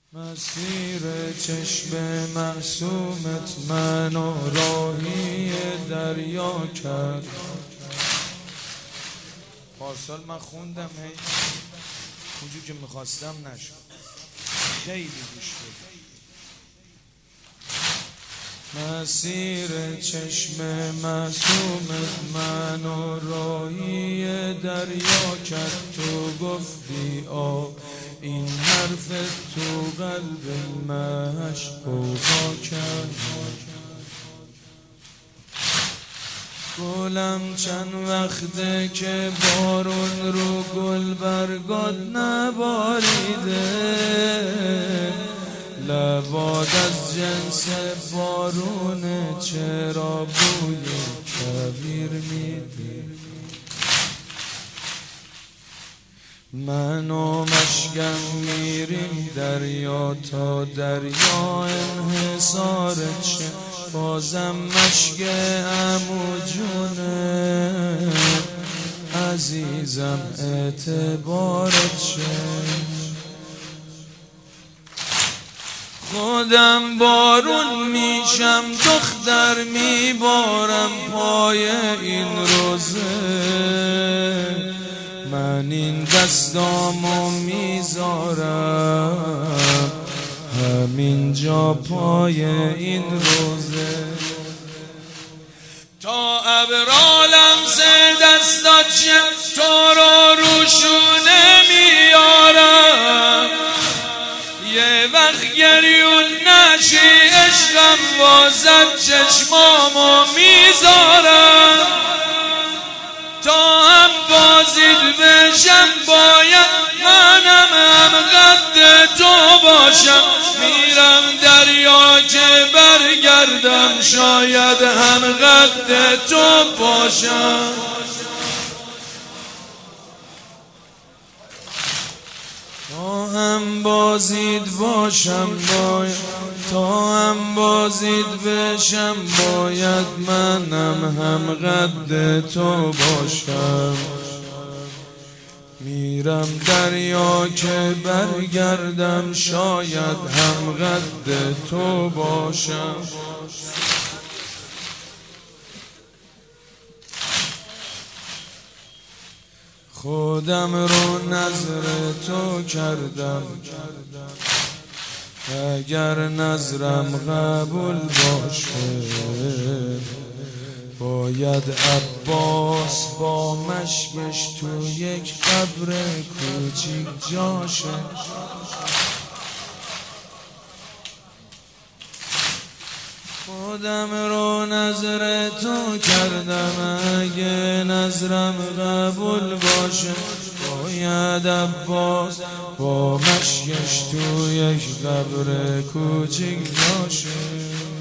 مسیر چشم معصومت منو راهی دریا کرد. پارسال من خوندم اونجور که میخواستم نشد، خیلی گوش بده. مسیر چشم معصومت منو راهی دریا کرد. تو گفتی این حرف تو قلب مشغولا کرد. گلم چند وقته که بارون رو گل برگات نباریده، لبات از جنس بارونه، چرا بوی کویر میدی؟ من و مشکم میریم دریا تا دریا انحصارت شه، بازم مشک عمو جونه عزیزم اعتبارت شه. خودم بارون میشم، دختر میبارم پای این روزه، من این دستامو میذارم همینجا پای این روزه، تا ابرالم سه دستات شه، تو رو روشونه میارم، یه وقت گریون نشی عشقم واسد چشمامو میذارم، تا هم بازید بشم باید منم هم قد تو باشم، میرم دریا که برگردم شاید هم قد تو باشم. تا هم بازید باشم باید، تا هم بازید بشم باید منم هم قد تو باشم، میرم دریا که برگردم شاید هم قد تو باشم. خودم رو نظر تو کردم، اگر نظرم قبول باشه باید عباس با مشکش تو یک قبر کوچیک جاشه. خودم رو نظر تو کردم، اگه نظرم قبول باشه باید عباس با مشکش تو یک قبر کوچیک باشه.